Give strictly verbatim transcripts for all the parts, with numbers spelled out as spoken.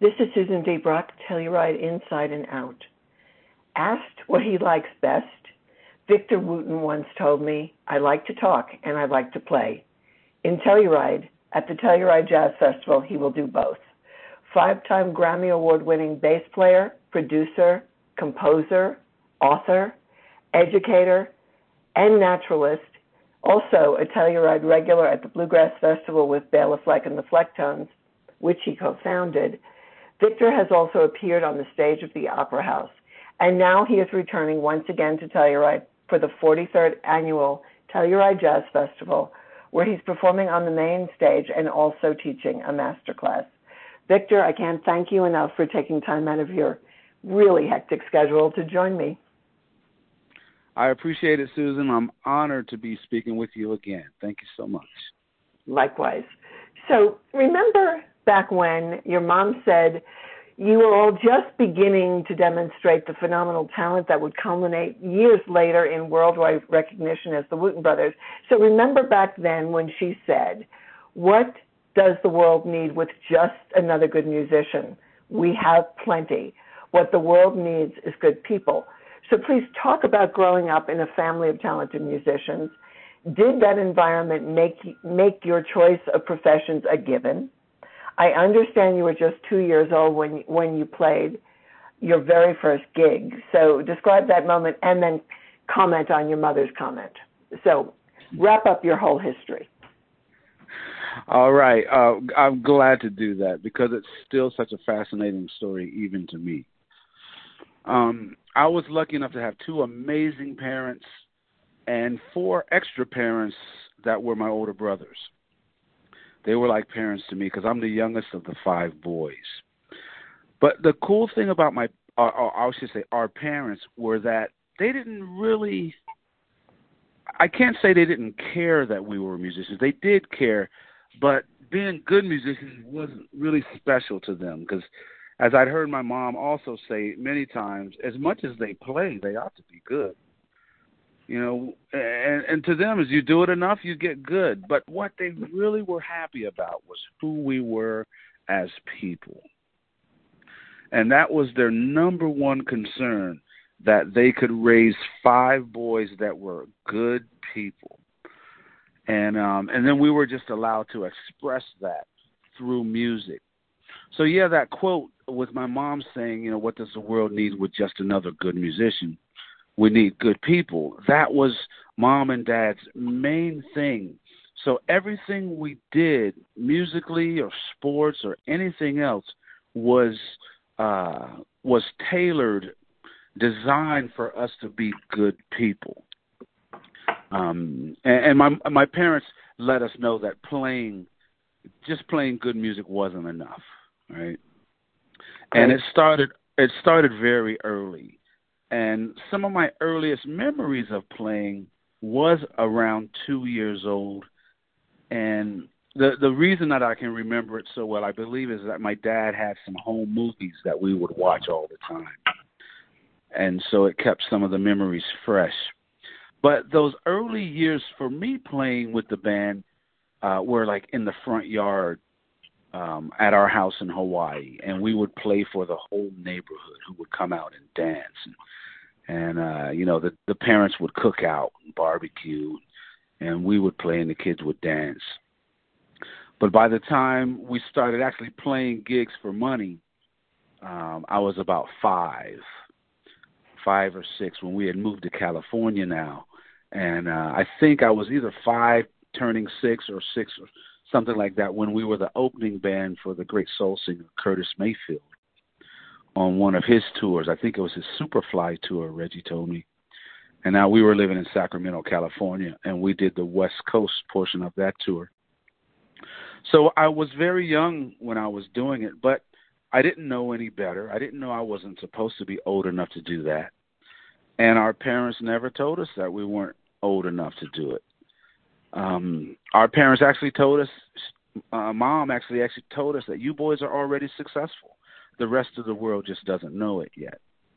This is Susan D. Brock, Telluride Inside and Out. Asked what he likes best, Victor Wooten once told me, I like to talk and I like to play. In Telluride, at the Telluride Jazz Festival, he will do both. Five-time Grammy Award-winning bass player, producer, composer, author, educator, and naturalist, also a Telluride regular at the Bluegrass Festival with Bela Fleck and the Flecktones, which he co-founded, Victor has also appeared on the stage of the Opera House, and now he is returning once again to Telluride for the forty-third annual Telluride Jazz Festival, where he's performing on the main stage and also teaching a masterclass. Victor, I can't thank you enough for taking time out of your really hectic schedule to join me. I appreciate it, Susan. I'm honored to be speaking with you again. Thank you so much. Likewise. So remember back when your mom said you were all just beginning to demonstrate the phenomenal talent that would culminate years later in worldwide recognition as the Wooten Brothers. So remember back then when she said, what does the world need with just another good musician? We have plenty. What the world needs is good people. So please talk about growing up in a family of talented musicians. Did that environment make make your choice of professions a given? I understand you were just two years old when when you played your very first gig. So describe that moment and then comment on your mother's comment. So wrap up your whole history. All right. Uh, I'm glad to do that because it's still such a fascinating story even to me. Um, I was lucky enough to have two amazing parents and four extra parents that were my older brothers. They were like parents to me because I'm the youngest of the five boys. But the cool thing about my, or, or I should say our parents, were that they didn't really, I can't say they didn't care that we were musicians. They did care, but being good musicians wasn't really special to them because, as I'd heard my mom also say many times, as much as they play, they ought to be good. You know, and, and to them, as you do it enough, you get good. But what they really were happy about was who we were as people. And that was their number one concern, that they could raise five boys that were good people. And um, and then we were just allowed to express that through music. So, yeah, that quote with my mom saying, you know, what does the world need with just another good musician? We need good people. That was Mom and Dad's main thing. So everything we did, musically or sports or anything else, was uh, was tailored, designed for us to be good people. Um, and, and my my parents let us know that playing, just playing good music wasn't enough, right? And it started it started very early. And some of my earliest memories of playing was around two years old. And the the reason that I can remember it so well, I believe, is that my dad had some home movies that we would watch all the time. And so it kept some of the memories fresh. But those early years for me playing with the band uh, were like in the front yard um, at our house in Hawaii. And we would play for the whole neighborhood who would come out and dance. And, and uh, you know, the, the parents would cook out and barbecue. And we would play and the kids would dance. But by the time we started actually playing gigs for money, um, I was about five, five or six when we had moved to California now. And uh, I think I was either five turning six or six or something like that when we were the opening band for the great soul singer Curtis Mayfield on one of his tours. I think it was his Superfly tour, Reggie told me. And now we were living in Sacramento, California, and we did the West Coast portion of that tour. So I was very young when I was doing it, but I didn't know any better. I didn't know I wasn't supposed to be old enough to do that. And our parents never told us that we weren't old enough to do it. Um, our parents actually told us, uh, Mom actually actually told us that you boys are already successful. The rest of the world just doesn't know it yet.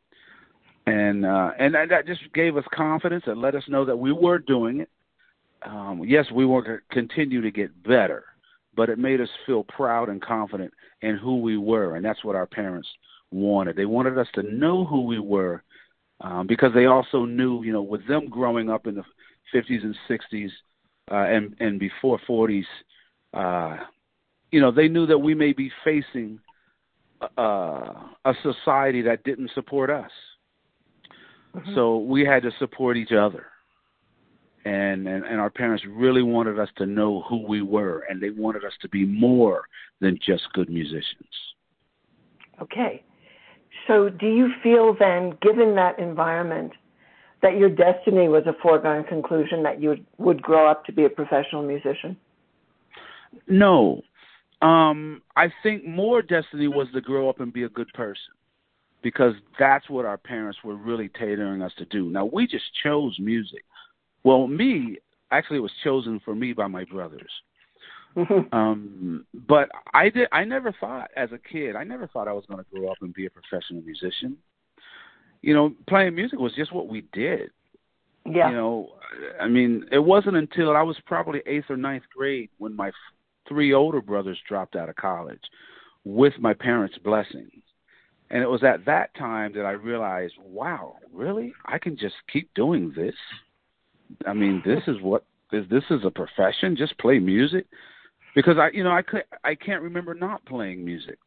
And uh, and that just gave us confidence and let us know that we were doing it. Um, yes, we were going to continue to get better, but it made us feel proud and confident in who we were, and that's what our parents wanted. They wanted us to know who we were, um, because they also knew, you know, with them growing up in the fifties and sixties uh, and, and before forties, uh, you know, they knew that we may be facing uh, a society that didn't support us. Mm-hmm. So we had to support each other. And, and, and our parents really wanted us to know who we were, and they wanted us to be more than just good musicians. Okay. So do you feel then, given that environment, that your destiny was a foregone conclusion, that you would, would grow up to be a professional musician? No. Um, I think more destiny was to grow up and be a good person, because that's what our parents were really tailoring us to do. Now, we just chose music. Well, me, actually, it was chosen for me by my brothers. Mm-hmm. Um, but I did. I never thought, as a kid, I never thought I was going to grow up and be a professional musician. You know, playing music was just what we did. Yeah. You know, I mean, it wasn't until I was probably eighth or ninth grade when my three older brothers dropped out of college with my parents' blessing. And it was at that time that I realized, wow, really? I can just keep doing this? I mean, this is what this this is a profession. Just play music, because I, you know, I could I can't remember not playing music.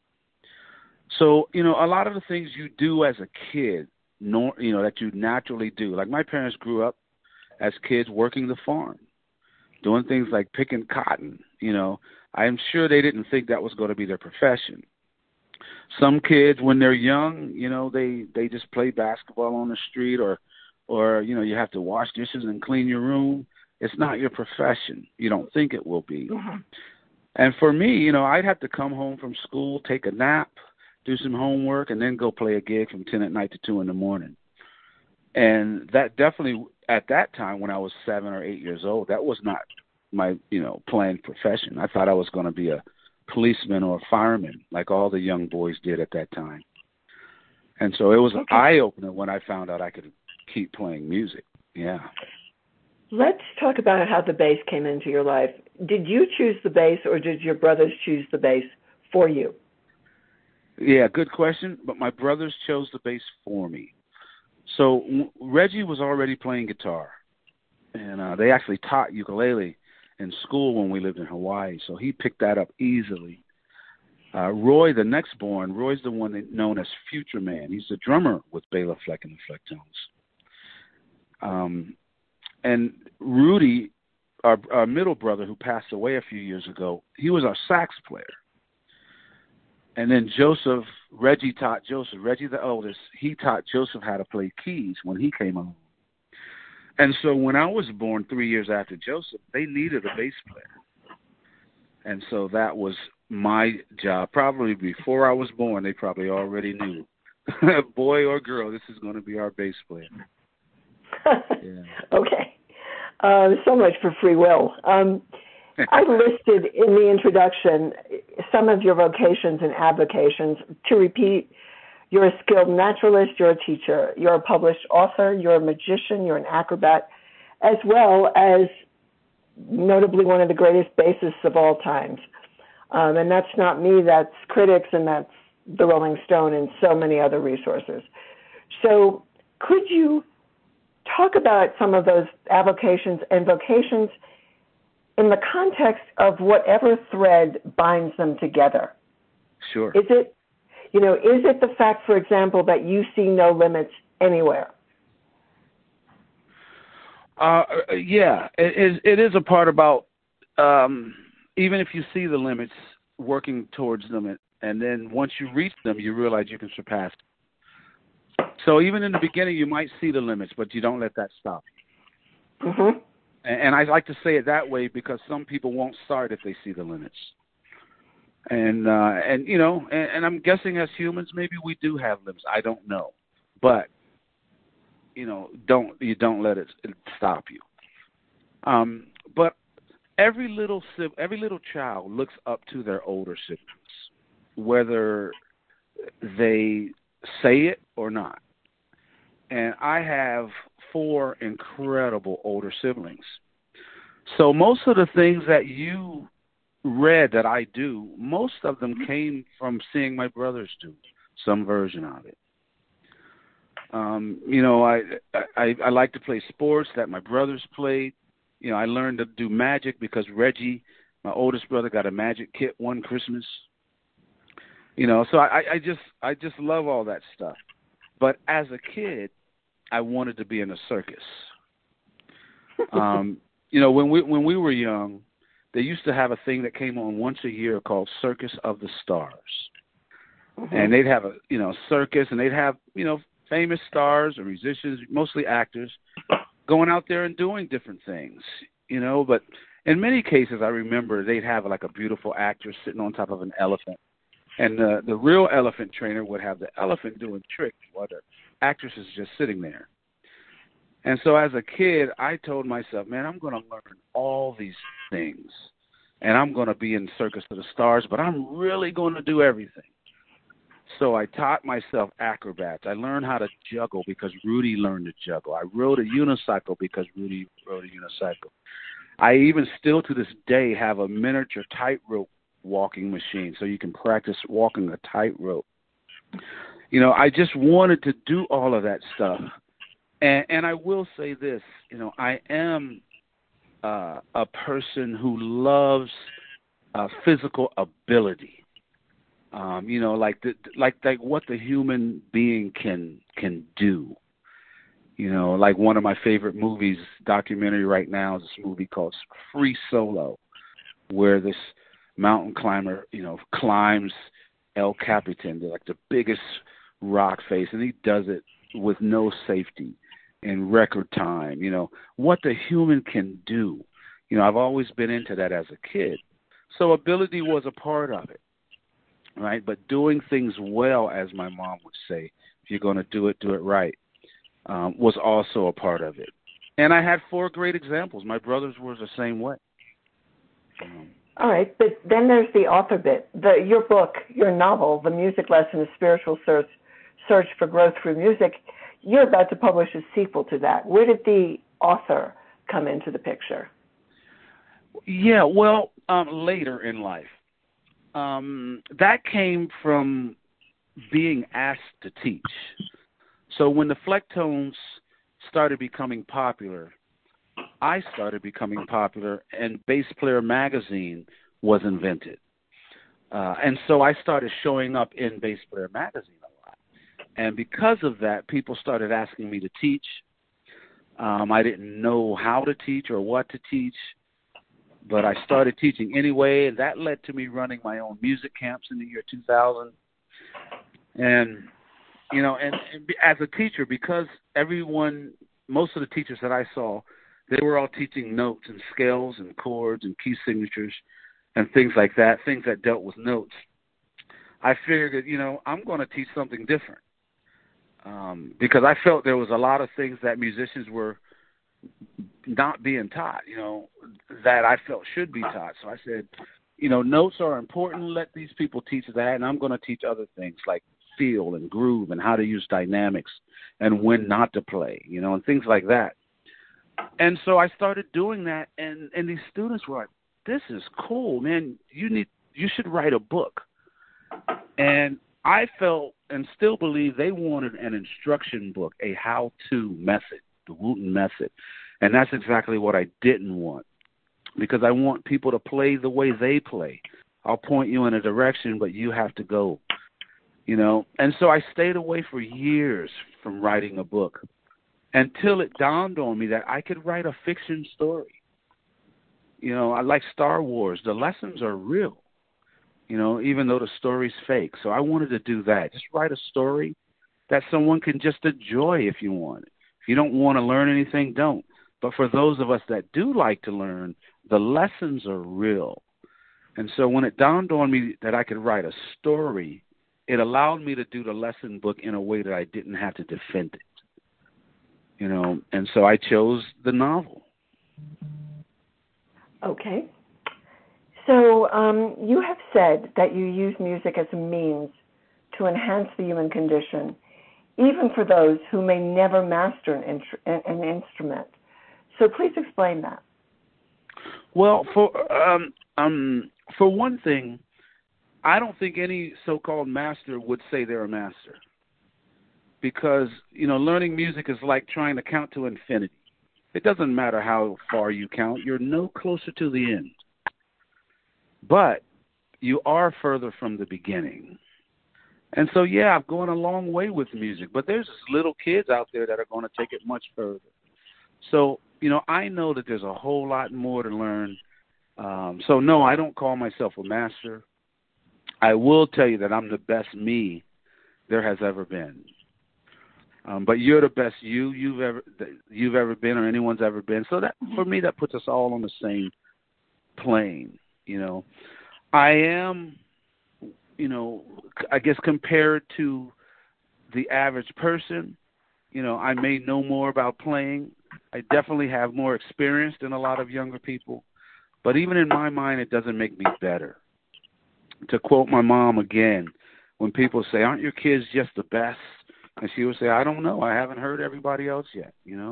So, you know, a lot of the things you do as a kid, nor, you know, that you naturally do. Like my parents grew up as kids working the farm, doing things like picking cotton. You know, I'm sure they didn't think that was going to be their profession. Some kids, when they're young, you know, they they just play basketball on the street, or or, you know, you have to wash dishes and clean your room. It's not your profession. You don't think it will be. Mm-hmm. And for me, you know, I'd have to come home from school, take a nap, do some homework, and then go play a gig from ten at night to two in the morning. And that definitely, at that time when I was seven or eight years old, that was not my, you know, planned profession. I thought I was going to be a policeman or a fireman, like all the young boys did at that time. And so it was okay. An eye-opener when I found out I could keep playing music. Yeah. Let's talk about how the bass came into your life. Did you choose the bass, or did your brothers choose the bass for you? Yeah, good question. But my brothers chose the bass for me. So Reggie was already playing guitar, and uh, they actually taught ukulele in school when we lived in Hawaii. So he picked that up easily. Uh, Roy, the next born, Roy's the one that, known as Future Man. He's the drummer with Bela Fleck and the Flecktones. Um, and Rudy, our, our middle brother who passed away a few years ago, he was our sax player. And then Joseph, Reggie taught Joseph, Reggie the eldest, he taught Joseph how to play keys when he came along. And so when I was born three years after Joseph, they needed a bass player. And so that was my job. Probably before I was born, they probably already knew, boy or girl, this is going to be our bass player. Yeah. Okay. Uh, so much for free will. Um, I listed in the introduction some of your vocations and avocations. To repeat, you're a skilled naturalist, you're a teacher, you're a published author, you're a magician, you're an acrobat, as well as notably one of the greatest bassists of all times. Um, and that's not me, that's critics, and that's the Rolling Stone and so many other resources. So could you talk about some of those avocations and vocations in the context of whatever thread binds them together? Sure. Is it, you know, is it the fact, for example, that you see no limits anywhere? Uh, yeah, it is, it is a part about, um, even if you see the limits, working towards them, and, and then once you reach them, you realize you can surpass them. So even in the beginning, you might see the limits, but you don't let that stop you. Mm-hmm. And, and I like to say it that way because some people won't start if they see the limits. And, uh, and you know, and, and I'm guessing as humans, maybe we do have limits. I don't know. But, you know, don't you don't let it, it stop you. Um, but every little every little child looks up to their older siblings, whether they say it or not. And I have four incredible older siblings. So most of the things that you read that I do, most of them came from seeing my brothers do some version of it. Um, you know, I, I I like to play sports that my brothers played. You know, I learned to do magic because Reggie, my oldest brother, got a magic kit one Christmas. You know, so I, I just I just love all that stuff. But as a kid, I wanted to be in a circus. Um, you know, when we when we were young, they used to have a thing that came on once a year called Circus of the Stars. Mm-hmm. And they'd have a, you know, circus, and they'd have, you know, famous stars or musicians, mostly actors, going out there and doing different things, you know. But in many cases, I remember they'd have like a beautiful actress sitting on top of an elephant, and the, the real elephant trainer would have the elephant doing tricks while the actress is just sitting there. And so as a kid, I told myself, man, I'm going to learn all these things, and I'm going to be in Circus of the Stars, but I'm really going to do everything. So I taught myself acrobats. I learned how to juggle because Rudy learned to juggle. I rode a unicycle because Rudy rode a unicycle. I even still to this day have a miniature tightrope walking machine so you can practice walking a tightrope. You know, I just wanted to do all of that stuff. And, and I will say this, you know, I am uh, a person who loves uh, physical ability. Um, you know, like the, like like what the human being can can do. You know, like one of my favorite movies, documentary right now, is this movie called Free Solo, where this mountain climber, you know, climbs El Capitan, like the biggest rock face, and he does it with no safety in record time. You know, what the human can do. You know, I've always been into that as a kid. So ability was a part of it. Right, but doing things well, as my mom would say, if you're going to do it, do it right, um, was also a part of it. And I had four great examples. My brothers were the same way. Um, All right, but then there's the author bit. The, your book, your novel, The Music Lesson, A Spiritual Search, Search for Growth Through Music, you're about to publish a sequel to that. Where did the author come into the picture? Yeah, well, um, later in life. Um, that came from being asked to teach. So when the Flecktones started becoming popular, I started becoming popular, and Bass Player Magazine was invented. Uh, and so I started showing up in Bass Player Magazine a lot. And because of that, people started asking me to teach. Um, I didn't know how to teach or what to teach. But I started teaching anyway, and that led to me running my own music camps in the year two thousand. And, you know, and, and as a teacher, because everyone, most of the teachers that I saw, they were all teaching notes and scales and chords and key signatures and things like that, things that dealt with notes. I figured, you know, I'm going to teach something different um, because I felt there was a lot of things that musicians were not being taught, you know, that I felt should be taught. So I said, you know, notes are important. Let these people teach that, and I'm going to teach other things like feel and groove and how to use dynamics and when not to play, you know, and things like that. And so I started doing that, and, and these students were like, this is cool, man. You need, you should write a book. And I felt and still believe they wanted an instruction book, a how-to method, the Wooten method. And that's exactly what I didn't want, because I want people to play the way they play. I'll point you in a direction, but you have to go, you know. And so I stayed away for years from writing a book until it dawned on me that I could write a fiction story. You know, I like Star Wars. The lessons are real, you know, even though the story's fake. So I wanted to do that. Just write a story that someone can just enjoy if you want it. If you don't want to learn anything, don't. But for those of us that do like to learn, the lessons are real. And so when it dawned on me that I could write a story, it allowed me to do the lesson book in a way that I didn't have to defend it. You know, and so I chose the novel. Okay. So um, you have said that you use music as a means to enhance the human condition, even for those who may never master an, intr- an instrument. So please explain that. Well, for um, um, for one thing, I don't think any so-called master would say they're a master, because, you know, learning music is like trying to count to infinity. It doesn't matter how far you count. You're no closer to the end. But you are further from the beginning. And so, yeah, I've gone a long way with music, but there's little kids out there that are going to take it much further. So, you know, I know that there's a whole lot more to learn. Um, so, no, I don't call myself a master. I will tell you that I'm the best me there has ever been. Um, but you're the best you you've ever you've ever been, or anyone's ever been. So that, for me, that puts us all on the same plane. You know, I am, you know, I guess compared to the average person, you know, I may know more about playing. I definitely have more experience than a lot of younger people. But even in my mind, it doesn't make me better. To quote my mom again, when people say, "Aren't your kids just the best?" And she would say, "I don't know. I haven't heard everybody else yet," you know.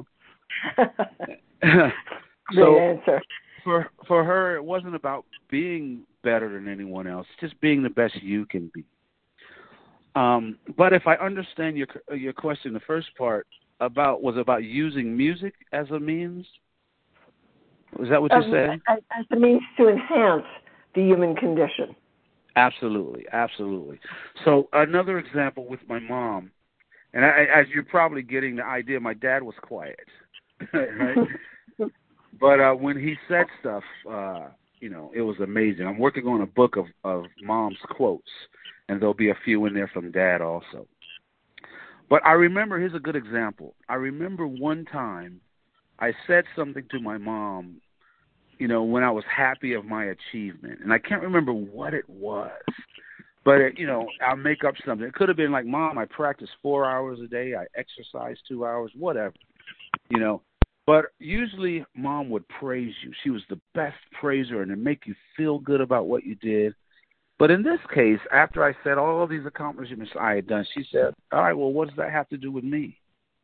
So Great answer. For for her, it wasn't about being better than anyone else, just being the best you can be. Um, but if I understand your your question, the first part about was about using music as a means. Was that what you um, said? As, as a means to enhance the human condition. Absolutely, absolutely. So another example with my mom. And I, as you're probably getting the idea, my dad was quiet, right? But uh, when he said stuff, uh, you know, it was amazing. I'm working on a book of, of mom's quotes, and there'll be a few in there from dad also. But I remember, here's a good example. I remember one time I said something to my mom, you know, when I was happy of my achievement. And I can't remember what it was. But, it, you know, I'll make up something. It could have been like, "Mom, I practice four hours a day. I exercise two hours, whatever, you know." But usually Mom would praise you. She was the best praiser, and it make you feel good about what you did. But in this case, after I said all of these accomplishments I had done, she said, "All right, well, what does that have to do with me?"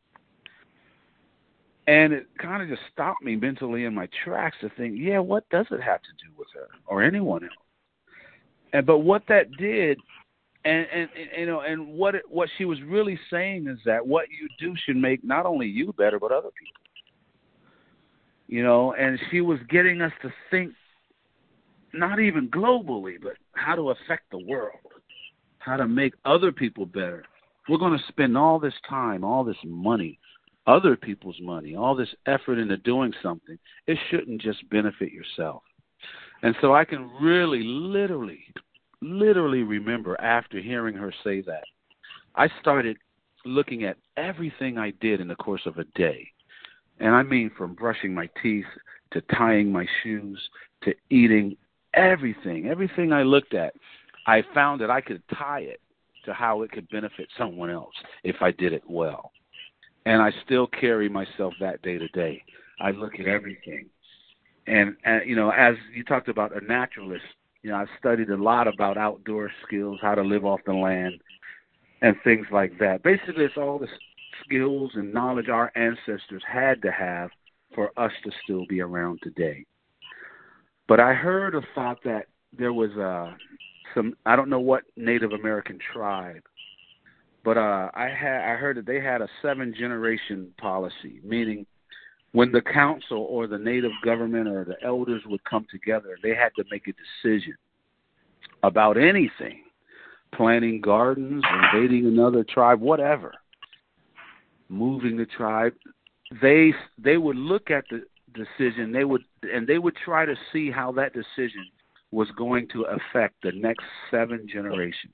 And it kind of just stopped me mentally in my tracks to think, yeah, what does it have to do with her or anyone else? And but what that did, and, and, and you know, and what it, what she was really saying is that what you do should make not only you better, but other people. You know, and she was getting us to think not even globally, but how to affect the world, how to make other people better. We're going to spend all this time, all this money, other people's money, all this effort into doing something. It shouldn't just benefit yourself. And so I can really, literally, literally remember after hearing her say that, I started looking at everything I did in the course of a day. And I mean from brushing my teeth to tying my shoes to eating, everything. Everything I looked at, I found that I could tie it to how it could benefit someone else if I did it well. And I still carry myself that day to day. I look at everything. And, and, you know, as you talked about a naturalist, you know, I've studied a lot about outdoor skills, how to live off the land, and things like that. Basically, it's all the skills and knowledge our ancestors had to have for us to still be around today. But I heard a thought that there was uh, some, I don't know what Native American tribe, but uh, I had I heard that they had a seven-generation policy, meaning when the council or the native government or the elders would come together, they had to make a decision about anything, planting gardens, invading another tribe, whatever, moving the tribe. They they would look at the decision, they would and they would try to see how that decision was going to affect the next seven generations.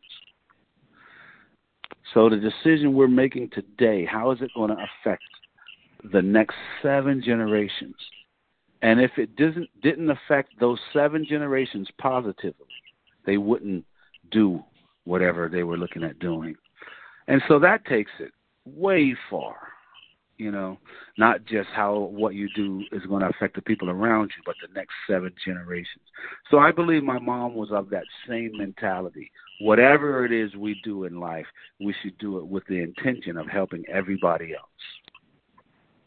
So the decision we're making today, how is it going to affect the next seven generations? And if it doesn't didn't affect those seven generations positively, they wouldn't do whatever they were looking at doing. And so that takes it way far, you know, not just how what you do is going to affect the people around you, but the next seven generations. So I believe my mom was of that same mentality. Whatever it is we do in life, we should do it with the intention of helping everybody else.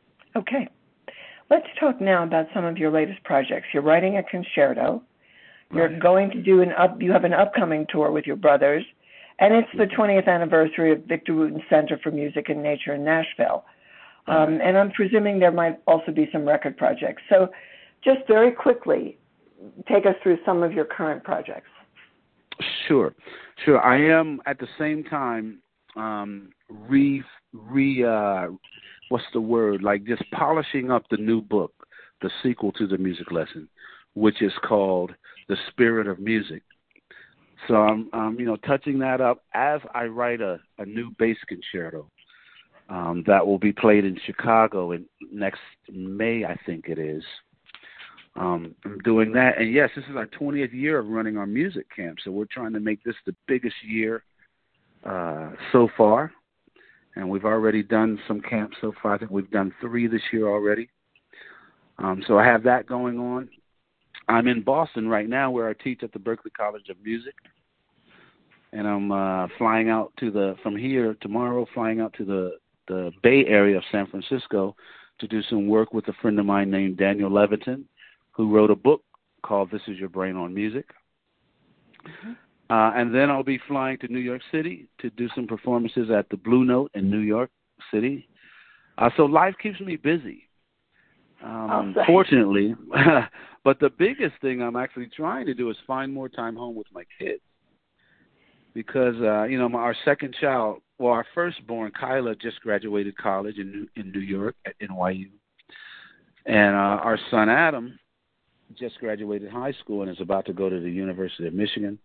Okay. Let's talk now about some of your latest projects. You're writing a concerto. You're right. going to do an up. You have an upcoming tour with your brothers, and it's the twentieth anniversary of Victor Wooten Center for Music and Nature in Nashville. Um, Right. and I'm presuming there might also be some record projects. So, just very quickly, take us through some of your current projects. Sure, sure. I am at the same time um, re re uh, what's the word? Like just polishing up the new book, the sequel to the music lesson, which is called The Spirit of Music. So I'm, um, you know, touching that up as I write a, a new bass concerto um, that will be played in Chicago in next May, I think it is. Um, I'm doing that, and yes, this is our twentieth year of running our music camp, so we're trying to make this the biggest year uh, so far, and we've already done some camps so far. I think we've done three this year already. Um, so I have that going on. I'm in Boston right now, where I teach at the Berklee College of Music, and I'm uh, flying out to the from here tomorrow, flying out to the the Bay Area of San Francisco to do some work with a friend of mine named Daniel Levitin, who wrote a book called This Is Your Brain on Music. Mm-hmm. Uh, and then I'll be flying to New York City to do some performances at the Blue Note in New York City. Uh, so life keeps me busy, um, fortunately. But the biggest thing I'm actually trying to do is find more time home with my kids. Because, uh, you know, my, our second child, well, our firstborn, Kyla, just graduated college in New, in New York at N Y U. And uh, our son, Adam, just graduated high school and is about to go to the University of Michigan.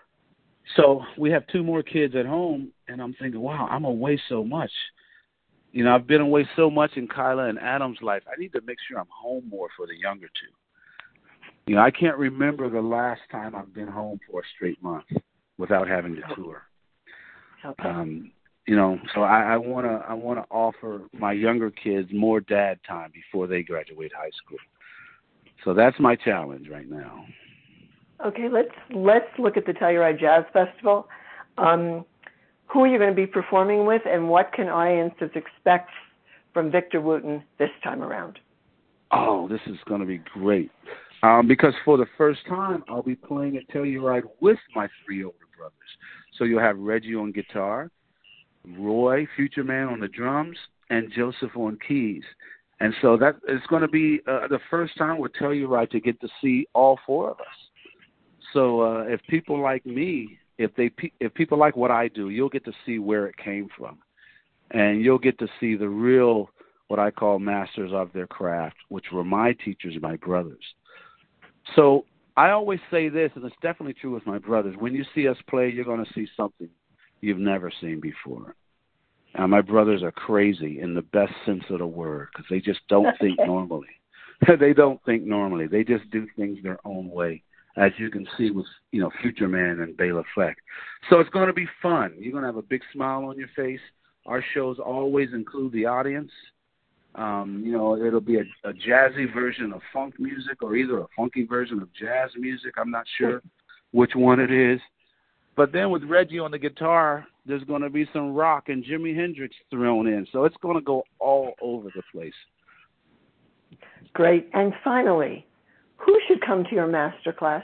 So we have two more kids at home, and I'm thinking, wow, I'm away so much. You know, I've been away so much in Kyla and Adam's life. I need to make sure I'm home more for the younger two. You know, I can't remember the last time I've been home for a straight month without having to tour. Okay. Um, you know, so I, I wanna I wanna offer my younger kids more dad time before they graduate high school. So that's my challenge right now. Okay, let's let's look at the Telluride Jazz Festival. Um, who are you going to be performing with, and what can audiences expect from Victor Wooten this time around? Oh, this is going to be great. Um, because for the first time, I'll be playing at Telluride with my three older brothers. So you'll have Reggie on guitar, Roy, Future Man, on the drums, and Joseph on keys. And so that it's going to be uh, the first time with Telluride to get to see all four of us. So uh, if people like me, if they if people like what I do, you'll get to see where it came from, and you'll get to see the real, what I call masters of their craft, which were my teachers, my brothers. So I always say this, and it's definitely true with my brothers. When you see us play, you're going to see something you've never seen before. Uh, my brothers are crazy in the best sense of the word because they just don't think normally. They don't think normally. They just do things their own way, as you can see with, you know, Future Man and Bela Fleck. So it's going to be fun. You're going to have a big smile on your face. Our shows always include the audience. Um, you know, it'll be a, a jazzy version of funk music or either a funky version of jazz music. I'm not sure which one it is. But then with Reggie on the guitar, there's going to be some rock and Jimi Hendrix thrown in. So it's going to go all over the place. Great. And finally, who should come to your master class?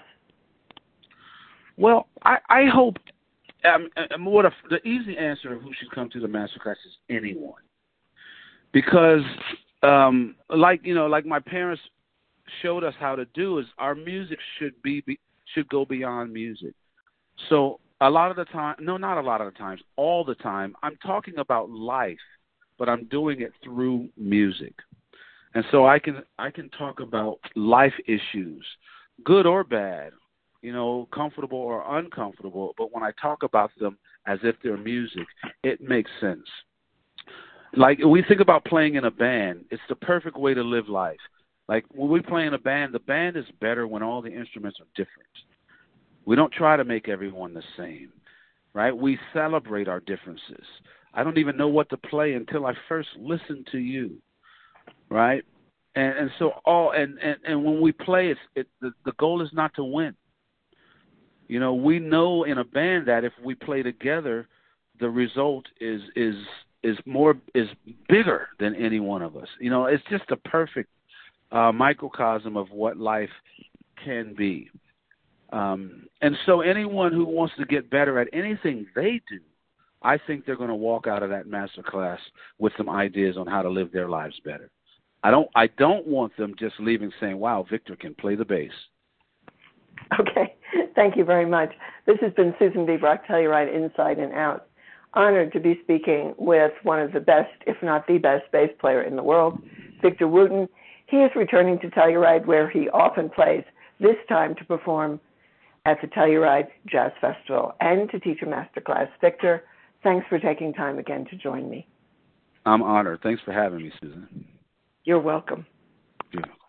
Well, I, I hope um, what a, the easy answer of who should come to the master class is anyone. Because, um, like, you know, like my parents showed us how to do is our music should be, be should go beyond music. So a lot of the time, no, not a lot of the times, all the time, I'm talking about life, but I'm doing it through music. And so I can I can talk about life issues, good or bad, you know, comfortable or uncomfortable. But when I talk about them as if they're music, it makes sense. Like when we think about playing in a band, it's the perfect way to live life. Like when we play in a band, the band is better when all the instruments are different. We don't try to make everyone the same, right? We celebrate our differences. I don't even know what to play until I first listen to you, right? And and so all and, and, and when we play, it's it the, the goal is not to win. You know, we know in a band that if we play together, the result is is is more is bigger than any one of us. You know, it's just a perfect uh, microcosm of what life can be. Um, and so anyone who wants to get better at anything they do, I think they're going to walk out of that master class with some ideas on how to live their lives better. I don't I don't want them just leaving saying, wow, Victor can play the bass. Okay. Thank you very much. This has been Susan B. Brock, Telluride Inside and Out. Honored to be speaking with one of the best, if not the best, bass player in the world, Victor Wooten. He is returning to Telluride, where he often plays, this time to perform at the Telluride Jazz Festival and to teach a masterclass. Victor, thanks for taking time again to join me. I'm honored. Thanks for having me, Susan. You're welcome. You're welcome.